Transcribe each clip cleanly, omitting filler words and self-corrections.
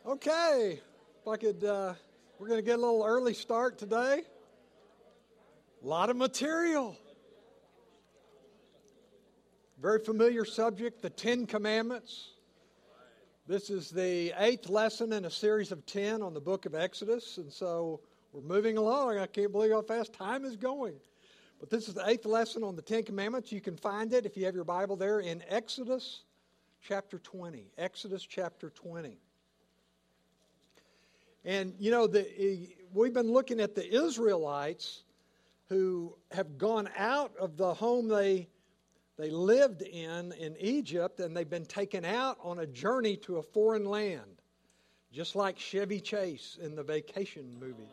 Okay, if I could, we're going to get a little early start today. A lot of material. Very familiar subject, the Ten Commandments. This is the 8th lesson in a series of 10 on the book of Exodus, and so we're moving along. I can't believe how fast time is going. But this is the 8th lesson on the Ten Commandments. You can find it, if you have your Bible there, in Exodus chapter 20. Exodus chapter 20. And, you know, we've been looking at the Israelites who have gone out of the home they lived in Egypt, and they've been taken out on a journey to a foreign land, just like Chevy Chase in the Vacation movie.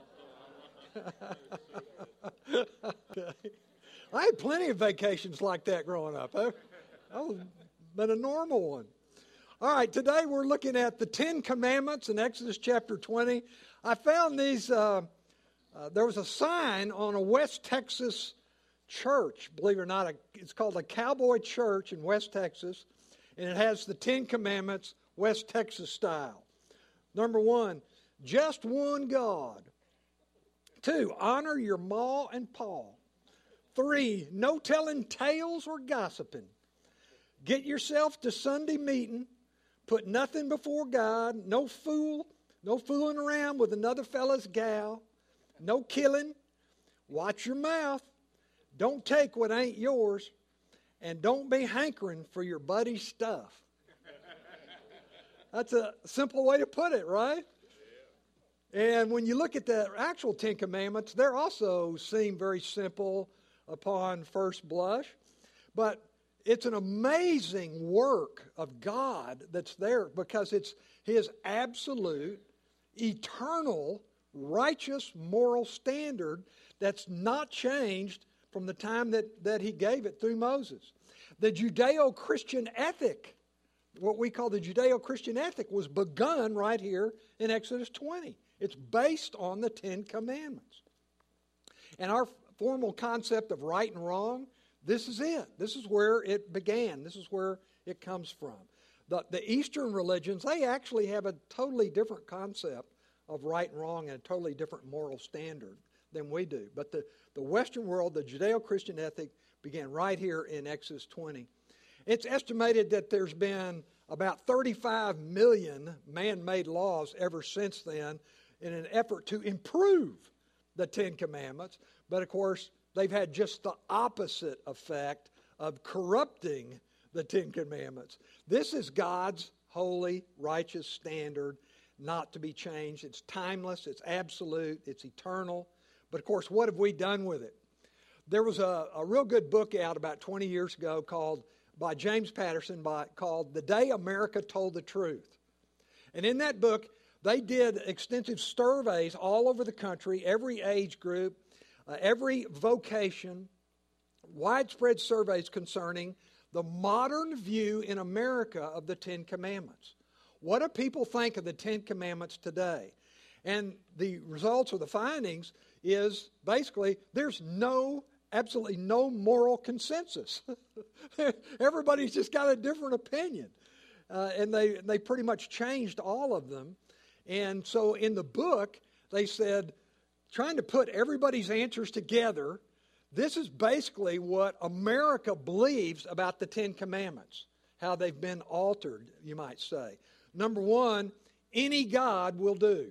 Okay. I had plenty of vacations like that growing up. That was been a normal one. All right, today we're looking at the Ten Commandments in Exodus chapter 20. I found these, there was a sign on a West Texas church, believe it or not. It's called a Cowboy Church in West Texas, and it has the Ten Commandments, West Texas style. Number 1, just one God. 2, honor your ma and pa. 3, no telling tales or gossiping. Get yourself to Sunday meeting. Put nothing before God. No fooling around with another fella's gal. No killing. Watch your mouth. Don't take what ain't yours. And don't be hankering for your buddy's stuff. That's a simple way to put it, right? And when you look at the actual Ten Commandments, they also seem very simple upon first blush. But it's an amazing work of God that's there because it's His absolute, eternal, righteous, moral standard that's not changed from the time that He gave it through Moses. The Judeo-Christian ethic, what we call the Judeo-Christian ethic, was begun right here in Exodus 20. It's based on the Ten Commandments. And our formal concept of right and wrong, this is it. This is where it began. This is where it comes from. The Eastern religions, they actually have a totally different concept of right and wrong and a totally different moral standard than we do. But the Western world, the Judeo-Christian ethic, began right here in Exodus 20. It's estimated that there's been about 35 million man-made laws ever since then in an effort to improve the Ten Commandments. But of course, they've had just the opposite effect of corrupting the Ten Commandments. This is God's holy, righteous standard, not to be changed. It's timeless, it's absolute, it's eternal. But of course, what have we done with it? There was a real good book out about 20 years ago by James Patterson called The Day America Told the Truth. And in that book, they did extensive surveys all over the country, every age group, every vocation, widespread surveys concerning the modern view in America of the Ten Commandments. What do people think of the Ten Commandments today? And the results or the findings is basically there's absolutely no moral consensus. Everybody's just got a different opinion. And they pretty much changed all of them. And so in the book, they said, trying to put everybody's answers together, this is basically what America believes about the Ten Commandments, how they've been altered, you might say. Number 1, any God will do.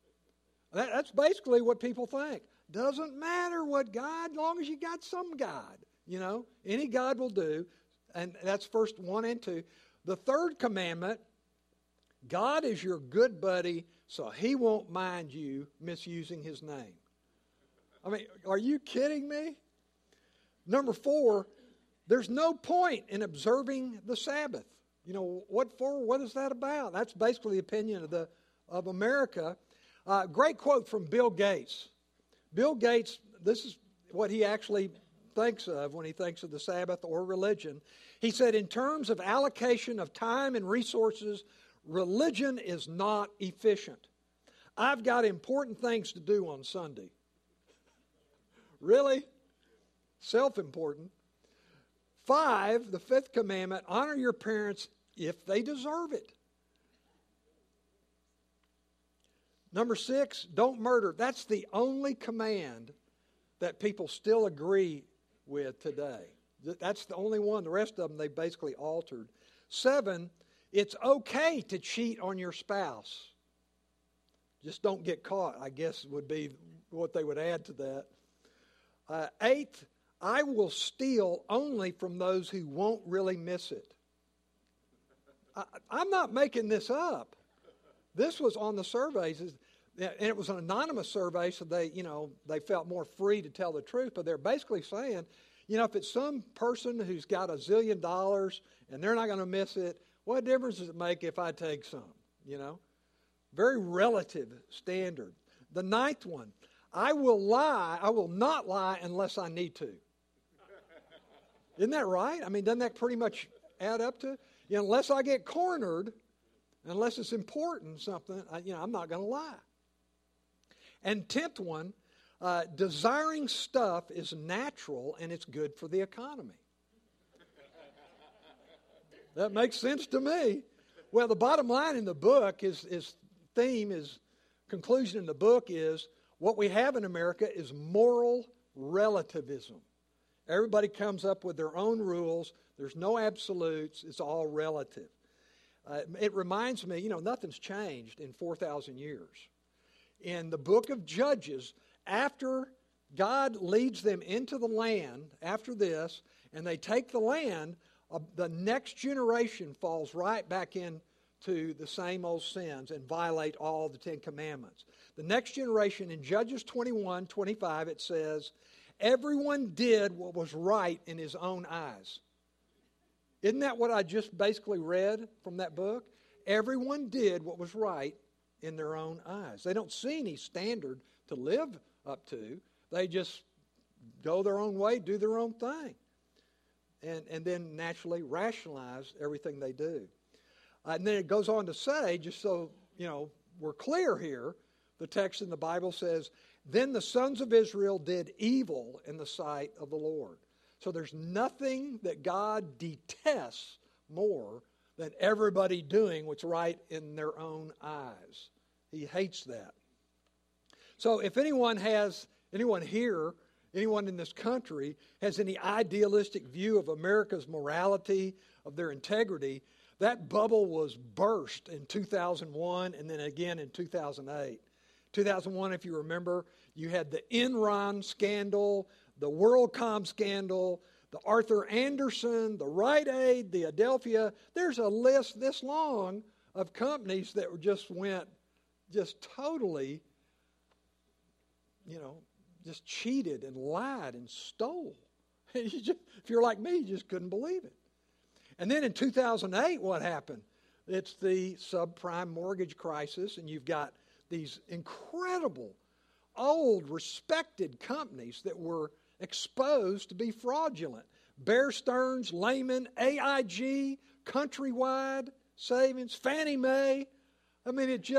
That's basically what people think. Doesn't matter what God, as long as you got some God, any God will do. And that's first 1 and 2. The third commandment, God is your good buddy, so He won't mind you misusing His name. I mean, are you kidding me? Number 4, there's no point in observing the Sabbath. What for? What is that about? That's basically the opinion of America. Great quote from Bill Gates. Bill Gates, this is what he actually thinks of when he thinks of the Sabbath or religion. He said, in terms of allocation of time and resources, religion is not efficient. I've got important things to do on Sunday. Really? Self-important. 5, the 5th commandment, honor your parents if they deserve it. Number 6, don't murder. That's the only command that people still agree with today. That's the only one. The rest of them they basically altered. 7, it's okay to cheat on your spouse. Just don't get caught, I guess would be what they would add to that. 8, I will steal only from those who won't really miss it. I'm not making this up. This was on the surveys, and it was an anonymous survey, so they felt more free to tell the truth. But they're basically saying, if it's some person who's got $1 zillion and they're not going to miss it, what difference does it make if I take some? Very relative standard. The 9th one, I will not lie unless I need to. Isn't that right? I mean, doesn't that pretty much add up to? Unless I get cornered, unless it's important, something, I'm not going to lie. And 10th one, desiring stuff is natural and it's good for the economy. That makes sense to me. Well, the bottom line in the book conclusion in the book is, what we have in America is moral relativism. Everybody comes up with their own rules. There's no absolutes. It's all relative. It reminds me, nothing's changed in 4,000 years. In the book of Judges, after God leads them into the land, after this, and they take the land, the next generation falls right back into the same old sins and violate all the 10 Commandments. The next generation, in Judges 21:25, it says, everyone did what was right in his own eyes. Isn't that what I just basically read from that book? Everyone did what was right in their own eyes. They don't see any standard to live up to. They just go their own way, do their own thing. And then naturally rationalize everything they do. And then it goes on to say, just so we're clear here, the text in the Bible says, then the sons of Israel did evil in the sight of the Lord. So there's nothing that God detests more than everybody doing what's right in their own eyes. He hates that. So if anyone here, anyone in this country has any idealistic view of America's morality, of their integrity, that bubble was burst in 2001 and then again in 2008. 2001, if you remember, you had the Enron scandal, the WorldCom scandal, the Arthur Andersen, the Rite Aid, the Adelphia. There's a list this long of companies that went totally, just cheated and lied and stole. If you're like me, you just couldn't believe it. And then in 2008, what happened? It's the subprime mortgage crisis, and you've got these incredible, old, respected companies that were exposed to be fraudulent. Bear Stearns, Lehman, AIG, Countrywide Savings, Fannie Mae. I mean, it's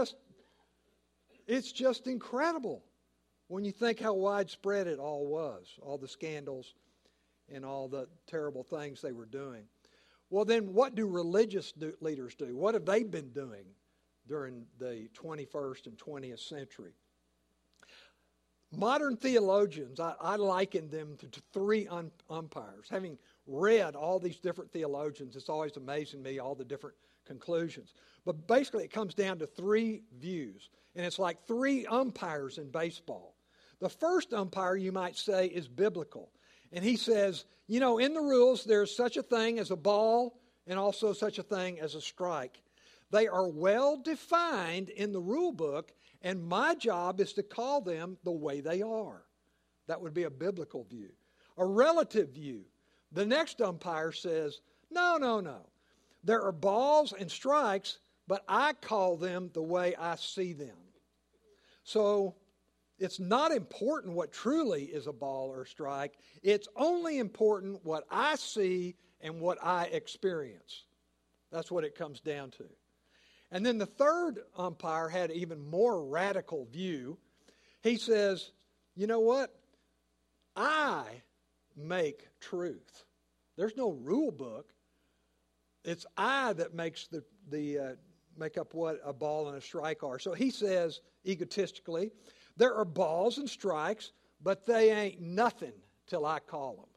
just incredible when you think how widespread it all was, all the scandals and all the terrible things they were doing. Well, then what do religious leaders do? What have they been doing during the 21st and 20th century? Modern theologians, I liken them to three umpires. Having read all these different theologians, it's always amazing me, all the different conclusions. But basically it comes down to three views, and it's like three umpires in baseball. The first umpire, you might say, is biblical. And he says, in the rules there's such a thing as a ball and also such a thing as a strike. They are well defined in the rule book, and my job is to call them the way they are. That would be a biblical view. A relative view. The next umpire says, no. There are balls and strikes, but I call them the way I see them. So it's not important what truly is a ball or a strike. It's only important what I see and what I experience. That's what it comes down to. And then the third umpire had an even more radical view. He says, you know what? I make truth. There's no rule book. It's I that makes the make up what a ball and a strike are. So he says, egotistically, there are balls and strikes, but they ain't nothing till I call them.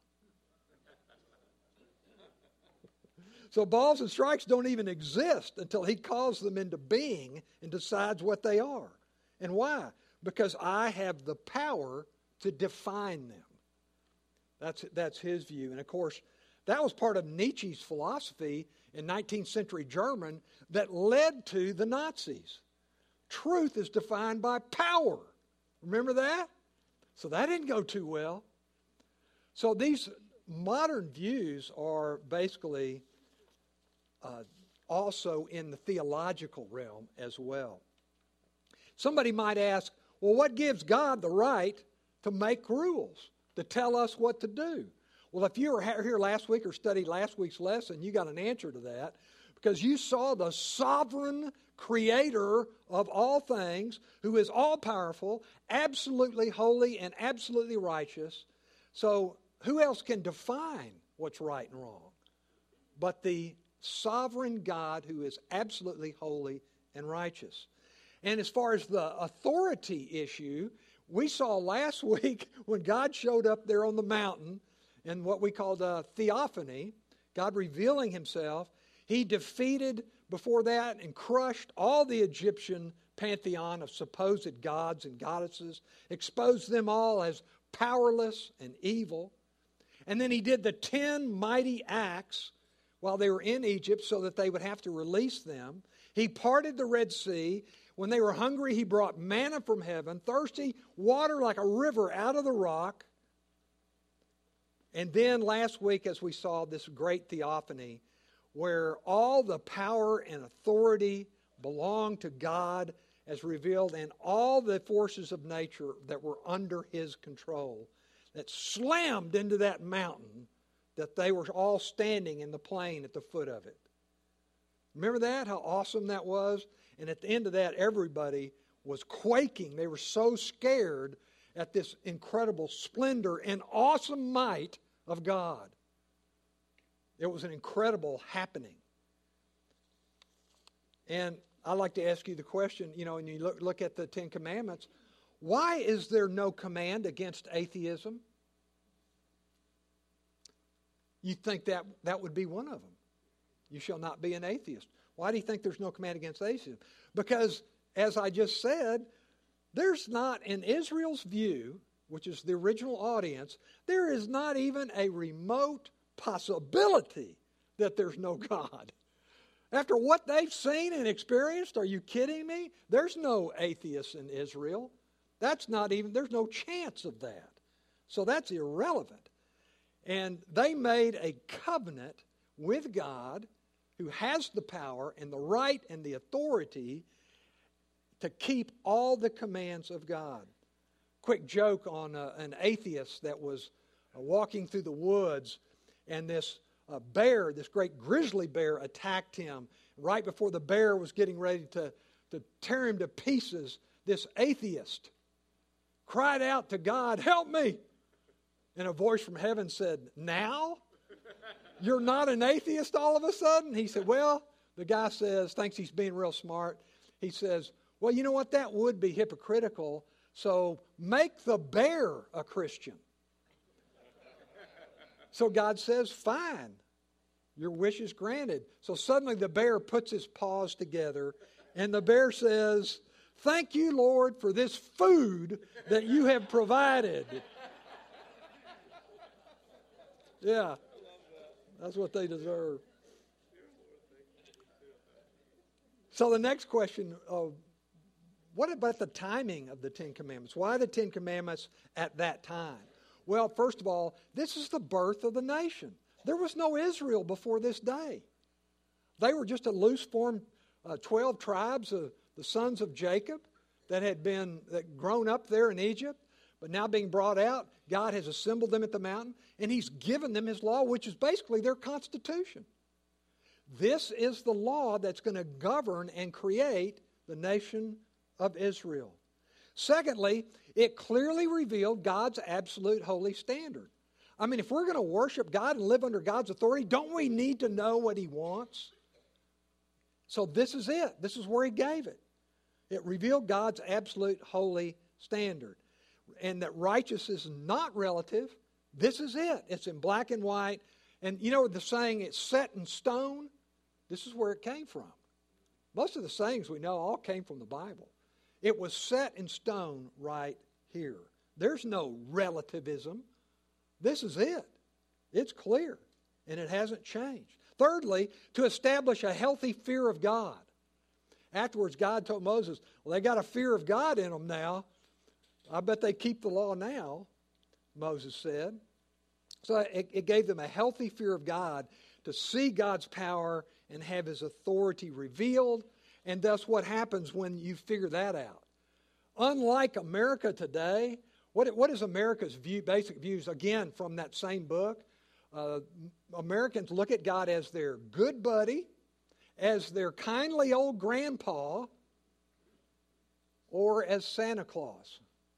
So balls and strikes don't even exist until he calls them into being and decides what they are. And why? Because I have the power to define them. That's his view. And of course, that was part of Nietzsche's philosophy in 19th century German that led to the Nazis. Truth is defined by power. Remember that? So that didn't go too well. So these modern views are basically also in the theological realm as well. Somebody might ask, well, what gives God the right to make rules, to tell us what to do? Well, if you were here last week or studied last week's lesson, you got an answer to that because you saw the sovereign creator of all things who is all-powerful, absolutely holy, and absolutely righteous. So who else can define what's right and wrong but the sovereign God who is absolutely holy and righteous? And as far as the authority issue, we saw last week when God showed up there on the mountain in what we called a theophany, God revealing himself, he defeated before that and crushed all the Egyptian pantheon of supposed gods and goddesses, exposed them all as powerless and evil. And then he did the 10 mighty acts while they were in Egypt so that they would have to release them. He parted the Red Sea. When they were hungry, he brought manna from heaven, thirsty, water like a river out of the rock. And then last week, as we saw this great theophany, where all the power and authority belong to God as revealed, and all the forces of nature that were under his control, that slammed into that mountain, that they were all standing in the plain at the foot of it. Remember that? How awesome that was? And at the end of that, everybody was quaking. They were so scared at this incredible splendor and awesome might of God. It was an incredible happening. And I'd like to ask you the question, when you look at the Ten Commandments, why is there no command against atheism? You think that would be one of them. You shall not be an atheist. Why do you think there's no command against atheism? Because, as I just said, there's not, in Israel's view, which is the original audience, there is not even a remote possibility that there's no God. After what they've seen and experienced, are you kidding me? There's no atheists in Israel. There's no chance of that. So that's irrelevant. And they made a covenant with God who has the power and the right and the authority to keep all the commands of God. Quick joke on an atheist that was walking through the woods, and this bear, this great grizzly bear, attacked him. Right before the bear was getting ready to tear him to pieces, this atheist cried out to God, "Help me!" And a voice from heaven said, "Now? You're not an atheist all of a sudden?" He said, well, the guy thinks he's being real smart. He says, well, you know what? That would be hypocritical. So make the bear a Christian. So God says, fine. Your wish is granted. So suddenly the bear puts his paws together, and the bear says, thank you, Lord, for this food that you have provided. Yeah. That's what they deserve. So the next question, what about the timing of the Ten Commandments? Why the Ten Commandments at that time? Well, first of all, this is the birth of the nation. There was no Israel before this day. They were just a loose-formed 12 tribes of the sons of Jacob that had grown up there in Egypt, but now being brought out. God has assembled them at the mountain, and he's given them his law, which is basically their constitution. This is the law that's going to govern and create the nation of Israel. Secondly, it clearly revealed God's absolute holy standard. I mean, if we're going to worship God and live under God's authority, don't we need to know what he wants? So this is it. This is where he gave it. It revealed God's absolute holy standard. And that righteousness is not relative. This is it. It's in black and white. And you know the saying, it's set in stone? This is where it came from. Most of the sayings we know all came from the Bible. It was set in stone right here. There's no relativism. This is it. It's clear. And it hasn't changed. Thirdly, to establish a healthy fear of God. Afterwards, God told Moses, well, they got a fear of God in them now. I bet they keep the law now, Moses said. So it gave them a healthy fear of God to see God's power and have His authority revealed. And thus what happens when you figure that out? Unlike America today, what is America's basic views? Again, from that same book, Americans look at God as their good buddy, as their kindly old grandpa, or as Santa Claus.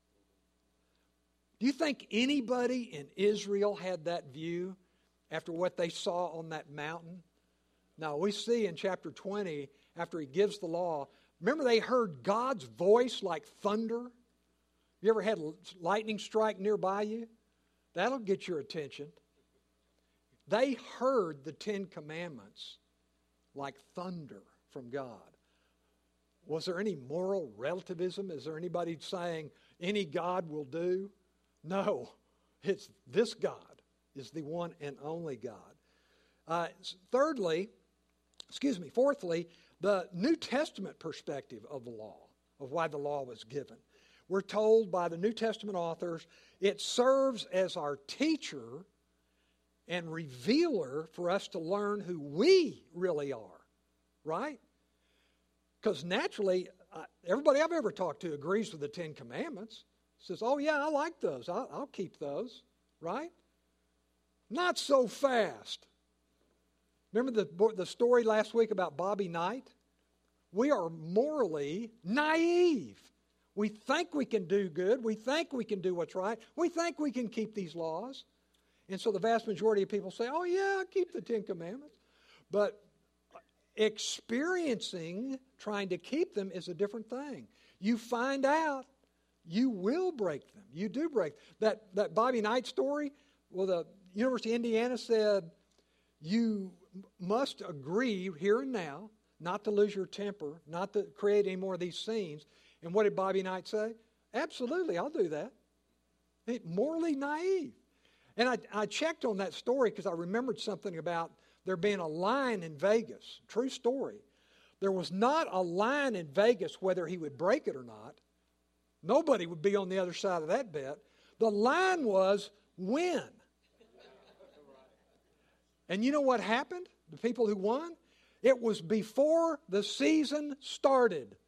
Do you think anybody in Israel had that view after what they saw on that mountain? Now, we see in chapter 20, after he gives the law, remember they heard God's voice like thunder? You ever had lightning strike nearby you? That'll get your attention. They heard the Ten Commandments like thunder from God. Was there any moral relativism? Is there anybody saying any God will do? No, it's this God is the one and only God. Fourthly, the New Testament perspective of the law, of why the law was given. We're told by the New Testament authors, it serves as our teacher and revealer for us to learn who we really are, right? Because naturally, everybody I've ever talked to agrees with the Ten Commandments. Says, oh yeah, I like those. I'll keep those, right? Not so fast. Remember the story last week about Bobby Knight? We are morally naive. We think we can do good. We think we can do what's right. We think we can keep these laws. And so the vast majority of people say, oh yeah, I keep the Ten Commandments. But experiencing trying to keep them is a different thing. You find out you will break them. You do break. That Bobby Knight story, well, the University of Indiana said, you must agree here and now not to lose your temper, not to create any more of these scenes. And what did Bobby Knight say? Absolutely, I'll do that. Morally naive. And I checked on that story because I remembered something about there being a line in Vegas. True story. There was not a line in Vegas whether he would break it or not. Nobody would be on the other side of that bet. The line was win. And you know what happened? The people who won? It was before the season started.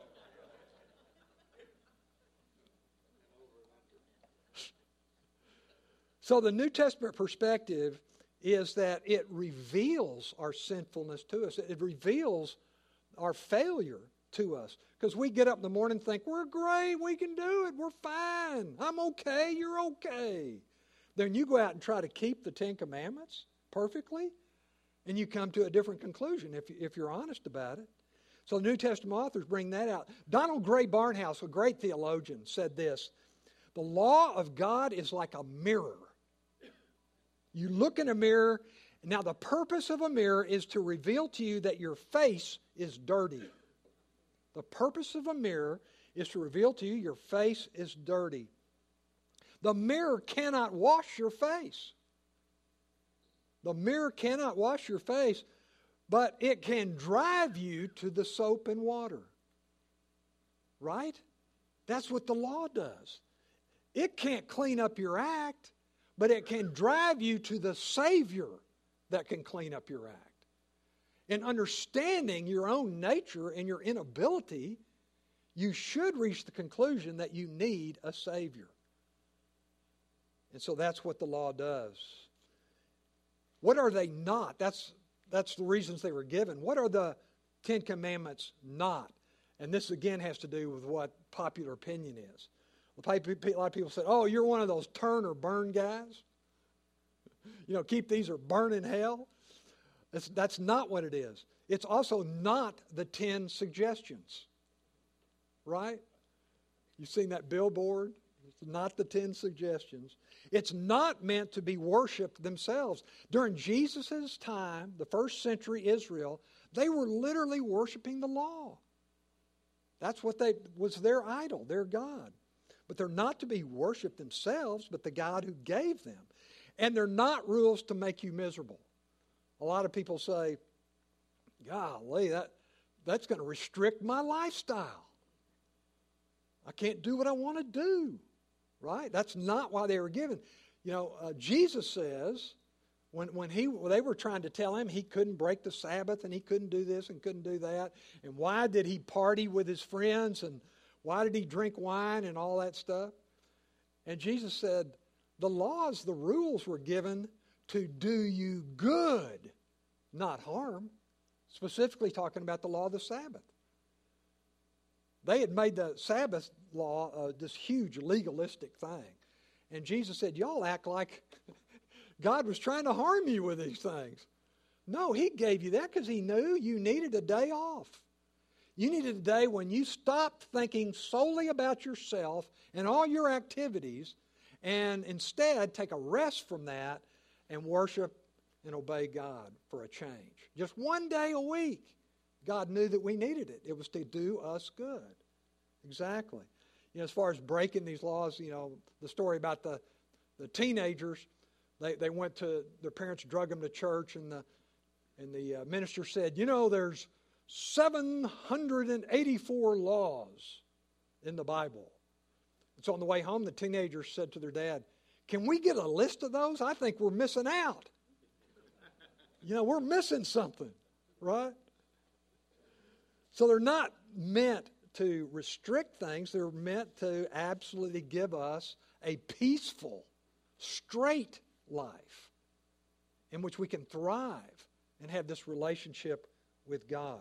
So the New Testament perspective is that it reveals our sinfulness to us. It reveals our failure to us. Because we get up in the morning and think, we're great, we can do it, we're fine, I'm okay, you're okay. Then you go out and try to keep the Ten Commandments perfectly, and you come to a different conclusion if you're honest about it. So the New Testament authors bring that out. Donald Gray Barnhouse, a great theologian, said this: the law of God is like a mirror. You look in a mirror. Now the purpose of a mirror is to reveal to you that your face is dirty. The purpose of a mirror is to reveal to you your face is dirty. The mirror cannot wash your face. The mirror cannot wash your face, but it can drive you to the soap and water. Right? That's what the law does. It can't clean up your act, but it can drive you to the Savior that can clean up your act. In understanding your own nature and your inability, you should reach the conclusion that you need a Savior. And so that's what the law does. What are they not? That's the reasons they were given. What are the Ten Commandments not? And this again has to do with what popular opinion is. A lot of people say, oh, you're one of those turn or burn guys. Keep these or burn in hell. That's not what it is. It's also not the 10 suggestions, right? You've seen that billboard? It's not the 10 suggestions. It's not meant to be worshiped themselves. During Jesus' time, the first century Israel, they were literally worshiping the law. That's what was their idol, their God. But they're not to be worshiped themselves, but the God who gave them. And they're not rules to make you miserable. A lot of people say, golly, that's going to restrict my lifestyle. I can't do what I want to do, right? That's not why they were given. Jesus says, when they were trying to tell him he couldn't break the Sabbath and he couldn't do this and couldn't do that, and why did he party with his friends and why did he drink wine and all that stuff? And Jesus said, the laws, the rules were given to do you good, not harm. Specifically talking about the law of the Sabbath. They had made the Sabbath law this huge legalistic thing. And Jesus said, y'all act like God was trying to harm you with these things. No, he gave you that because he knew you needed a day off. You needed a day when you stopped thinking solely about yourself and all your activities and instead take a rest from that and worship and obey God for a change. Just one day a week. God knew that we needed it. It was to do us good. Exactly. As far as breaking these laws, the story about the teenagers, they went to, their parents drug them to church, and the minister said, there's 784 laws in the Bible. And so on the way home, the teenagers said to their dad, can we get a list of those? I think we're missing out. We're missing something, right? So they're not meant to restrict things. They're meant to absolutely give us a peaceful, straight life in which we can thrive and have this relationship with God.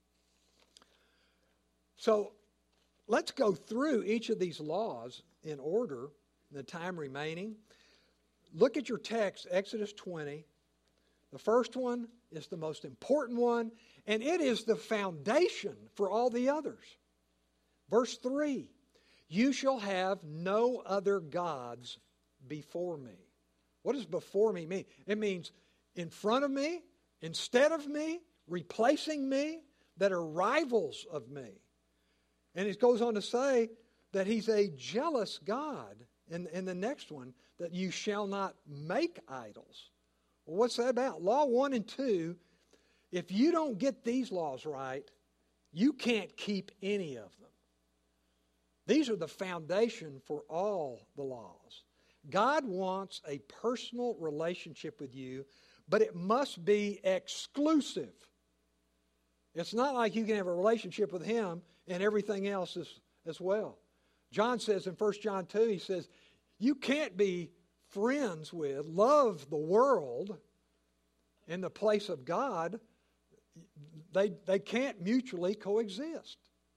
So let's go through each of these laws in order, in the time remaining. Look at your text, Exodus 20. The first one is the most important one, and it is the foundation for all the others. Verse 3, you shall have no other gods before me. What does before me mean? It means in front of me, instead of me, replacing me, that are rivals of me. And it goes on to say that he's a jealous God in the next one, that you shall not make idols. Well, what's that about? Law 1 and 2, if you don't get these laws right, you can't keep any of them. These are the foundation for all the laws. God wants a personal relationship with you, but it must be exclusive. It's not like you can have a relationship with him and everything else as well. John says in 1 John 2, he says, you can't be friends with, love the world in the place of God. They can't mutually coexist.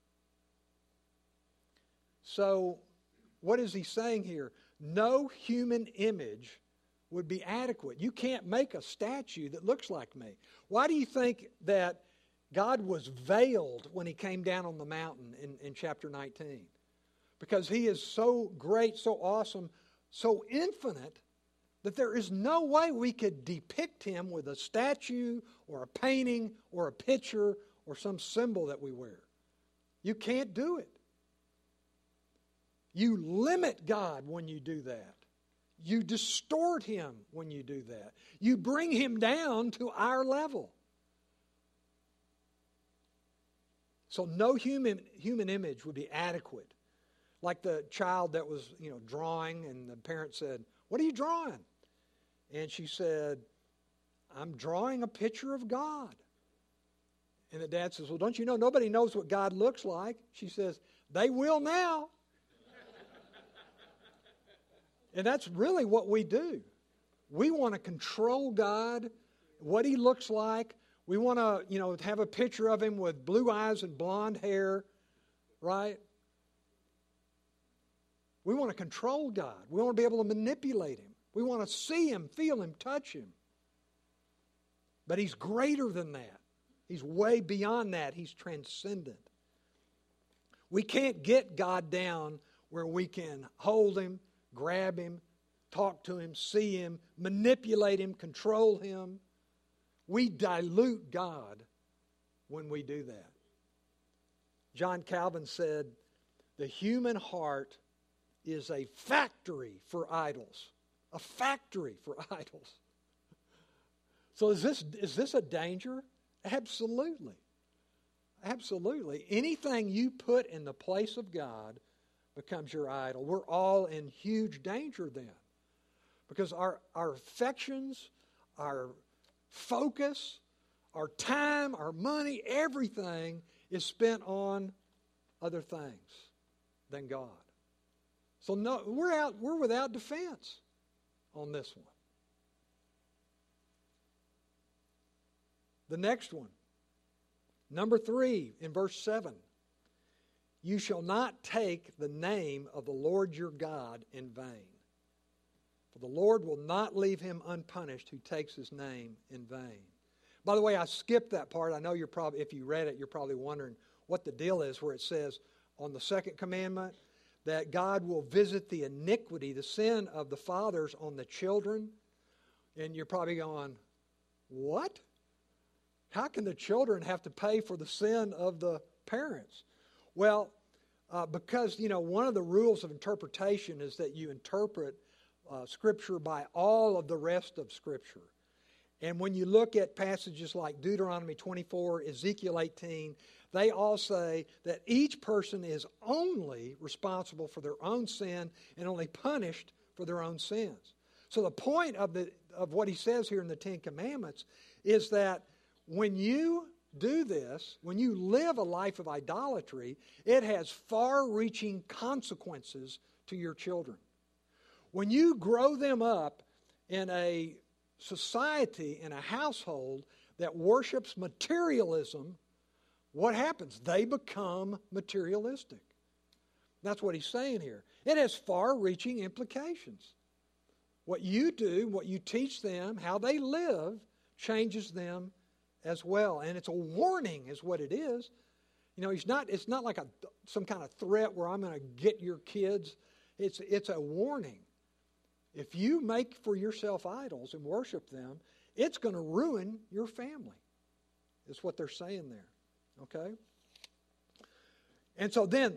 So, what is he saying here? No human image would be adequate. You can't make a statue that looks like me. Why do you think that God was veiled when he came down on the mountain in chapter 19? Because he is so great, so awesome, so infinite, that there is no way we could depict him with a statue or a painting or a picture or some symbol that we wear. You can't do it. You limit God when you do that. You distort him when you do that. You bring him down to our level. So no human image would be adequate. Like the child that was, drawing, and the parent said, "What are you drawing?" And she said, "I'm drawing a picture of God." And the dad says, "Well, don't you know nobody knows what God looks like?" She says, "They will now." And that's really what we do. We want to control God, what he looks like. We want to, have a picture of him with blue eyes and blonde hair, right? We want to control God. We want to be able to manipulate him. We want to see him, feel him, touch him. But he's greater than that. He's way beyond that. He's transcendent. We can't get God down where we can hold Him, grab Him, talk to Him, see Him, manipulate Him, control Him. We dilute God when we do that. John Calvin said, the human heart is a factory for idols. A factory for idols. So is this a danger? Absolutely. Absolutely. Anything you put in the place of God becomes your idol. We're all in huge danger then. Because our affections, our focus, our time, our money, everything is spent on other things than God. So no, we're without defense on this one. The next one, number 3 in verse 7. You shall not take the name of the Lord your God in vain. For the Lord will not leave him unpunished who takes his name in vain. By the way, I skipped that part. I know you're probably, if you read it, you're probably wondering what the deal is where it says on the second commandment that God will visit the iniquity, the sin of the fathers on the children. And you're probably going, what? How can the children have to pay for the sin of the parents? Well, because, one of the rules of interpretation is that you interpret Scripture by all of the rest of Scripture. And when you look at passages like Deuteronomy 24, Ezekiel 18, they all say that each person is only responsible for their own sin and only punished for their own sins. So the point of what he says here in the Ten Commandments is that when you do this, when you live a life of idolatry, it has far-reaching consequences to your children. When you grow them up in a society, in a household that worships materialism, what happens? They become materialistic. That's what he's saying here. It has far-reaching implications. What you do, what you teach them, how they live, changes them as well. And it's a warning is what it is. It's not like some kind of threat where I'm going to get your kids. It's a warning. If you make for yourself idols and worship them, it's going to ruin your family. Is what they're saying there. Okay? And so then,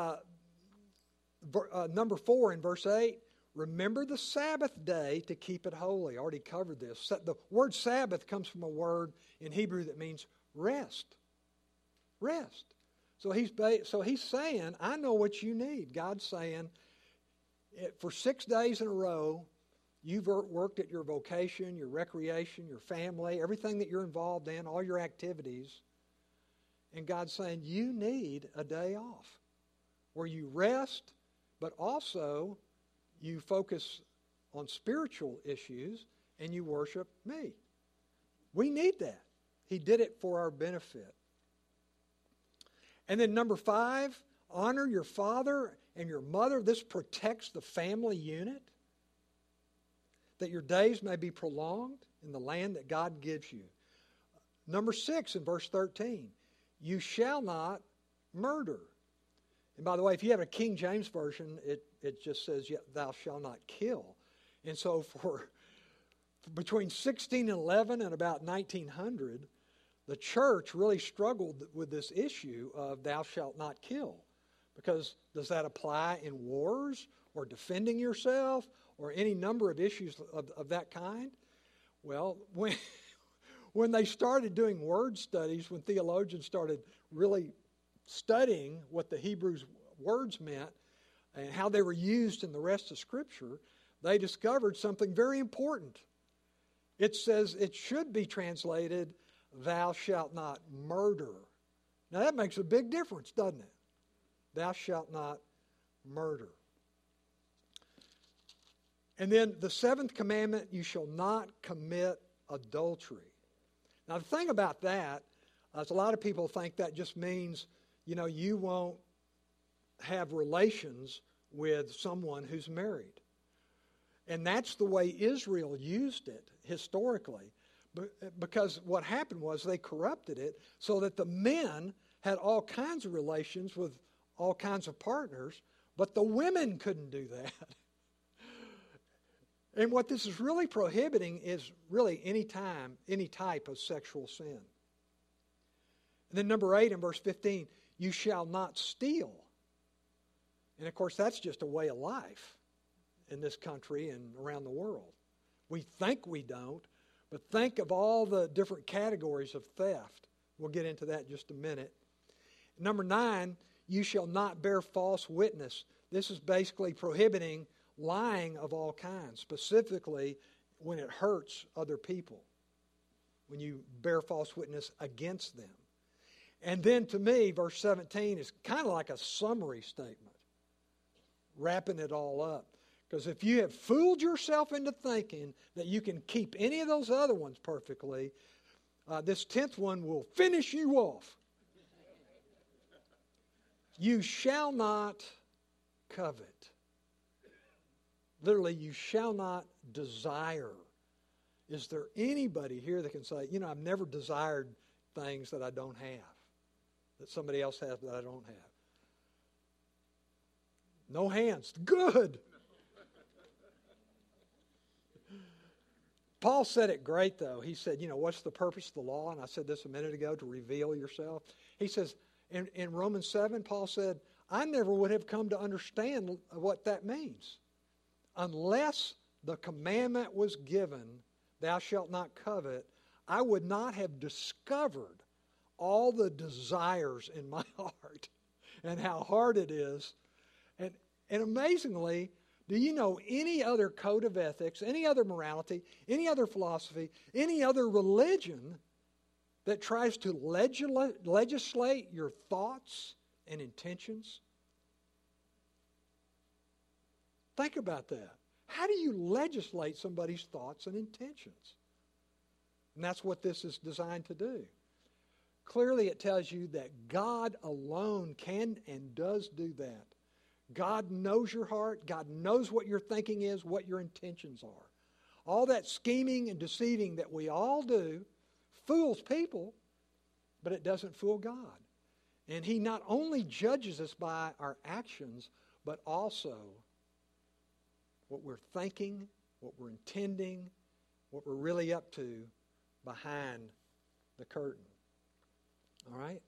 number 4 in verse 8, remember the Sabbath day to keep it holy. I already covered this. The word Sabbath comes from a word in Hebrew that means rest. Rest. So he's saying, I know what you need. God's saying, for 6 days in a row, you've worked at your vocation, your recreation, your family, everything that you're involved in, all your activities. And God's saying, you need a day off where you rest, but also you focus on spiritual issues and you worship me. We need that. He did it for our benefit. And then number 5, honor your father and your mother. This protects the family unit, that your days may be prolonged in the land that God gives you. Number 6 in verse 13, you shall not murder. And by the way, if you have a King James Version, it just says, thou shalt not kill. And so for between 1611 and about 1900, the church really struggled with this issue of thou shalt not kill. Because does that apply in wars or defending yourself or any number of issues of that kind? Well, when they started doing word studies, when theologians started really studying what the Hebrew words meant and how they were used in the rest of Scripture, they discovered something very important. It says it should be translated, thou shalt not murder. Now that makes a big difference, doesn't it? Thou shalt not murder. And then the 7th commandment, you shall not commit adultery. Now the thing about that is a lot of people think that just means, you won't have relations with someone who's married. And that's the way Israel used it historically. because what happened was they corrupted it so that the men had all kinds of relations with all kinds of partners, but the women couldn't do that. And what this is really prohibiting is really any type of sexual sin. And then number 8 in verse 15, you shall not steal. And of course, that's just a way of life in this country and around the world. We think we don't, but think of all the different categories of theft. We'll get into that in just a minute. Number 9, you shall not bear false witness. This is basically prohibiting lying of all kinds, specifically when it hurts other people, when you bear false witness against them. And then to me, verse 17 is kind of like a summary statement, wrapping it all up. Because if you have fooled yourself into thinking that you can keep any of those other ones perfectly, this 10th one will finish you off. You shall not covet. Literally, you shall not desire. Is there anybody here that can say, I've never desired things that I don't have, that somebody else has that I don't have? No hands. Good. Paul said it great, though. He said, what's the purpose of the law? And I said this a minute ago, to reveal yourself. He says, in Romans 7, Paul said, I never would have come to understand what that means unless the commandment was given, thou shalt not covet. I would not have discovered all the desires in my heart and how hard it is. And amazingly, do you know any other code of ethics, any other morality, any other philosophy, any other religion that tries to legislate your thoughts and intentions? Think about that. How do you legislate somebody's thoughts and intentions? And that's what this is designed to do. Clearly it tells you that God alone can and does do that. God knows your heart. God knows what your thinking is, what your intentions are. All that scheming and deceiving that we all do fools people, but it doesn't fool God. And He not only judges us by our actions, but also what we're thinking, what we're intending, what we're really up to behind the curtain. All right?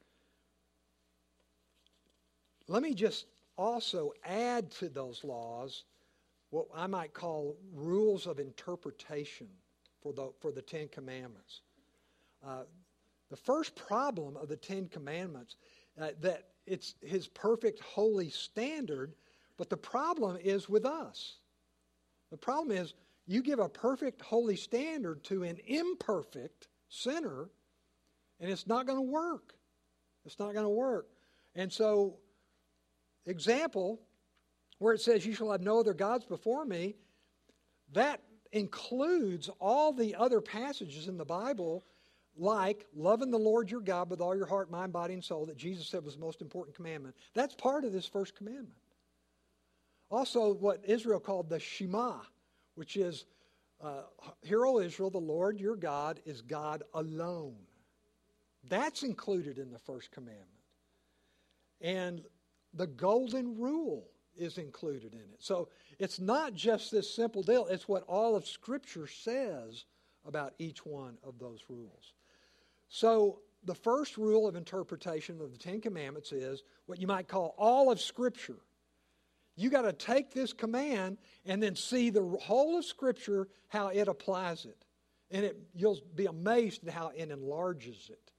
Let me just also add to those laws what I might call rules of interpretation for the Ten Commandments. The first problem of the Ten Commandments, that it's His perfect holy standard, but the problem is with us. The problem is you give a perfect holy standard to an imperfect sinner, and it's not going to work. It's not going to work. And so, example, where it says, you shall have no other gods before me, that includes all the other passages in the Bible, like loving the Lord your God with all your heart, mind, body, and soul, that Jesus said was the most important commandment. That's part of this first commandment. Also, what Israel called the Shema, which is, Hear, O Israel, the Lord your God is God alone. That's included in the first commandment. And the golden rule is included in it. So it's not just this simple deal. It's what all of Scripture says about each one of those rules. So the first rule of interpretation of the Ten Commandments is what you might call all of Scripture. You got to take this command and then see the whole of Scripture, how it applies it. And you'll be amazed at how it enlarges it.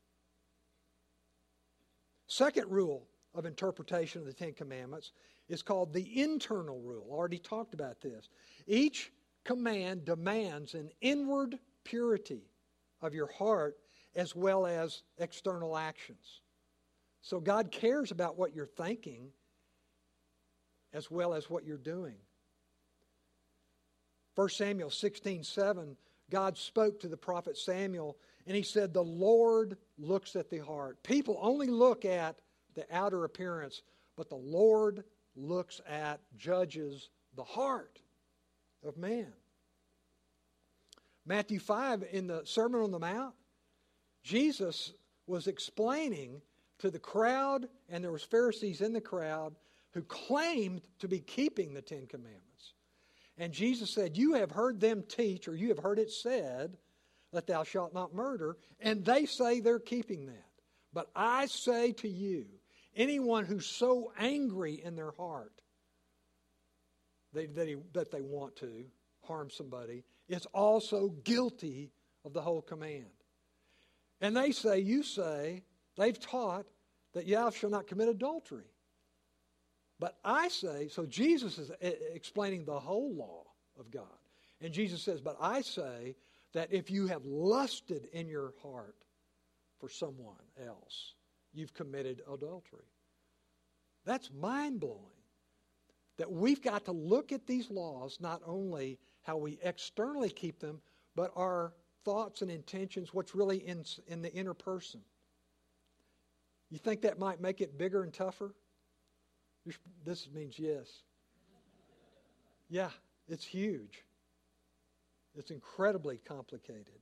Second rule of interpretation of the Ten Commandments is called the internal rule. I already talked about this. Each command demands an inward purity of your heart as well as external actions. So God cares about what you're thinking as well as what you're doing. 1 Samuel 16:7, God spoke to the prophet Samuel, and he said, the Lord looks at the heart. People only look at the outer appearance, but the Lord looks at, judges the heart of man. Matthew 5, in the Sermon on the Mount, Jesus was explaining to the crowd, and there was Pharisees in the crowd who claimed to be keeping the Ten Commandments. And Jesus said, you have heard them teach, or you have heard it said, that thou shalt not murder, and they say they're keeping that. But I say to you, anyone who's so angry in their heart that they want to harm somebody is also guilty of the whole command. And they say, you say, they've taught that thou shalt not commit adultery. But I say, so Jesus is explaining the whole law of God. And Jesus says, but I say that if you have lusted in your heart for someone else, you've committed adultery. That's mind-blowing. That we've got to look at these laws, not only how we externally keep them, but our thoughts and intentions, what's really in the inner person. You think that might make it bigger and tougher? This means yes. Yeah, it's huge. It's incredibly complicated.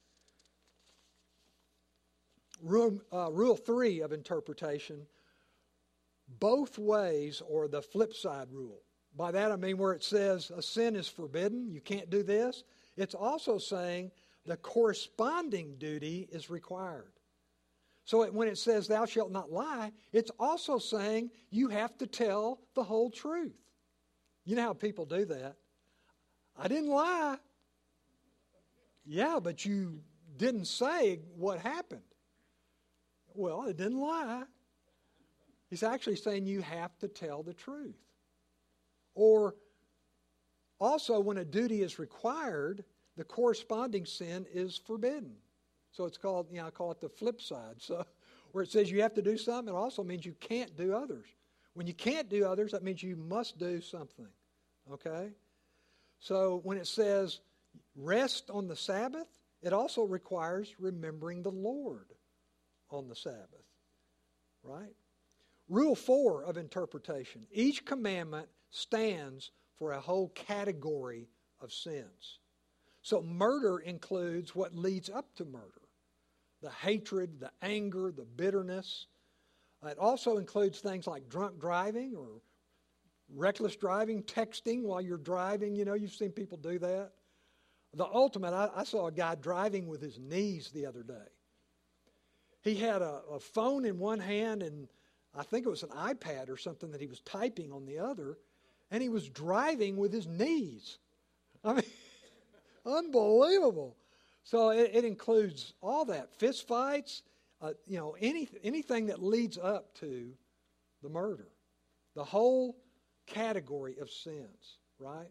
Rule 3 of interpretation, both ways, or the flip side rule. By that I mean where it says a sin is forbidden, you can't do this. It's also saying the corresponding duty is required. So when it says thou shalt not lie, it's also saying you have to tell the whole truth. You know how people do that. I didn't lie. Yeah, but you didn't say what happened. Well, it didn't lie. He's actually saying you have to tell the truth. Or also when a duty is required, the corresponding sin is forbidden. So it's called, I call it the flip side. So where it says you have to do something, it also means you can't do others. When you can't do others, that means you must do something. Okay? So when it says rest on the Sabbath, it also requires remembering the Lord on the Sabbath. Right? Rule 4 of interpretation. Each commandment stands for a whole category of sins. So murder includes what leads up to murder. The hatred, the anger, the bitterness. It also includes things like drunk driving or reckless driving, texting while you're driving. You've seen people do that. The ultimate, I saw a guy driving with his knees the other day. He had a phone in one hand and I think it was an iPad or something that he was typing on the other, and he was driving with his knees. I mean, unbelievable. So it includes all that. Fist fights, anything that leads up to the murder. The whole category of sins, right?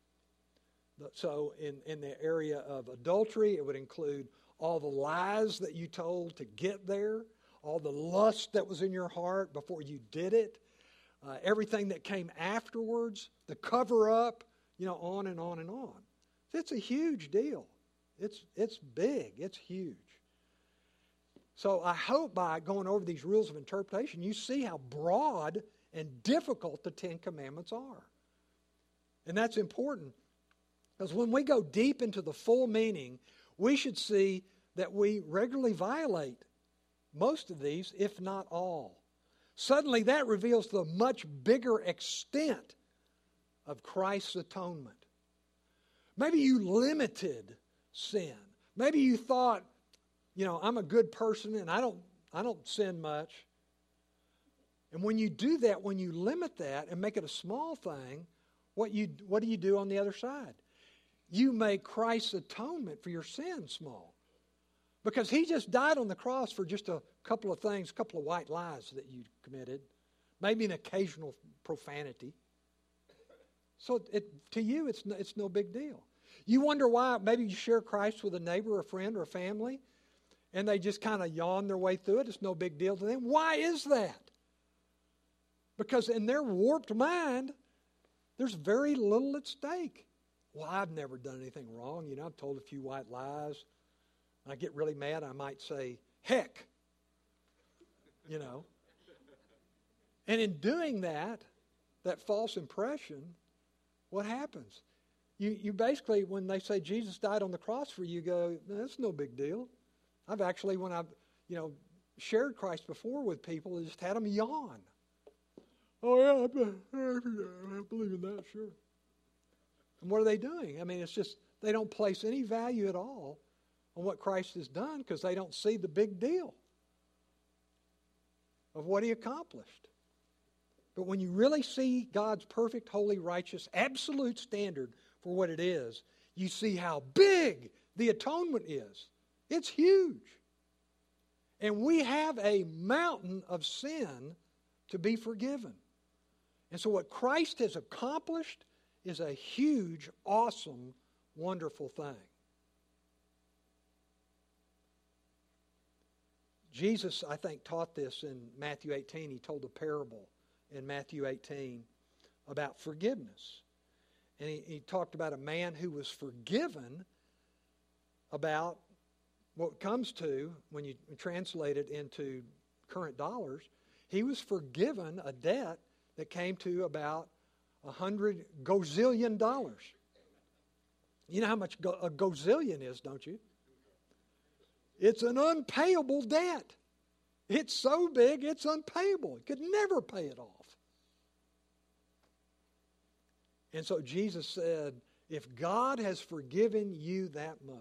So in the area of adultery, it would include all the lies that you told to get there, all the lust that was in your heart before you did it, everything that came afterwards, the cover-up, on and on and on. It's a huge deal. It's big. It's huge. So I hope by going over these rules of interpretation, you see how broad and difficult the Ten Commandments are. And that's important, because when we go deep into the full meaning, we should see that we regularly violate most of these, if not all. Suddenly that reveals the much bigger extent of Christ's atonement. Maybe you limited sin. Maybe you thought, I'm a good person and I don't sin much. And when you do that, when you limit that and make it a small thing, what do you do on the other side? You make Christ's atonement for your sin small. Because he just died on the cross for just a couple of things, a couple of white lies that you committed, maybe an occasional profanity. So to you, it's no big deal. You wonder why maybe you share Christ with a neighbor, a friend, or a family, and they just kind of yawn their way through it. It's no big deal to them. Why is that? Because in their warped mind, there's very little at stake. Well, I've never done anything wrong. I've told a few white lies. When I get really mad, I might say, heck. And in doing that false impression, what happens? You basically, when they say Jesus died on the cross for you, go, that's no big deal. I've actually, when I've, shared Christ before with people, I just had them yawn. Oh, yeah, I believe in that, sure. And what are they doing? I mean, it's just, they don't place any value at all on what Christ has done because they don't see the big deal of what he accomplished. But when you really see God's perfect, holy, righteous, absolute standard for what it is, you see how big the atonement is. It's huge. And we have a mountain of sin to be forgiven. And so what Christ has accomplished is a huge, awesome, wonderful thing. Jesus, I think, taught this in Matthew 18. He told a parable in Matthew 18 about forgiveness. And he talked about a man who was forgiven about what comes to, when you translate it into current dollars, he was forgiven a debt that came to about $100 gazillion. You know how much a gazillion is, don't you? It's an unpayable debt. It's so big, it's unpayable. You could never pay it off. And so Jesus said, if God has forgiven you that much,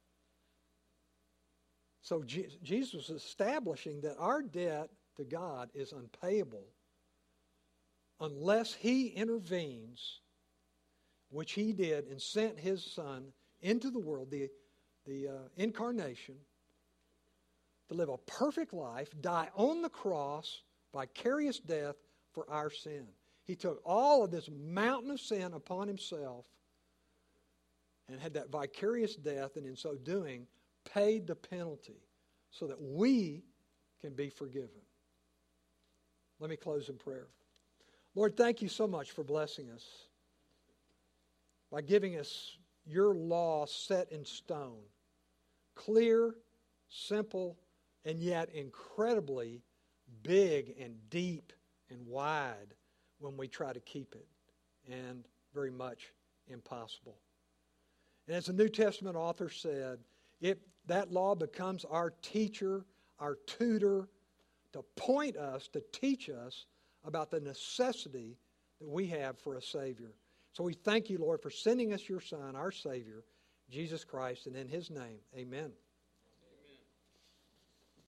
so Jesus was establishing that our debt to God is unpayable unless he intervenes, which he did and sent his Son into the world, the incarnation, to live a perfect life, die on the cross, vicarious death for our sin. He took all of this mountain of sin upon himself and had that vicarious death, and in so doing, paid the penalty so that we can be forgiven. Let me close in prayer. Lord, thank you so much for blessing us by giving us your law set in stone. Clear, simple, and yet incredibly big and deep and wide when we try to keep it, and very much impossible. And as the New Testament author said, that law becomes our teacher, our tutor, to point us, to teach us about the necessity that we have for a Savior. So we thank you, Lord, for sending us your Son, our Savior, Jesus Christ, and in his name, amen.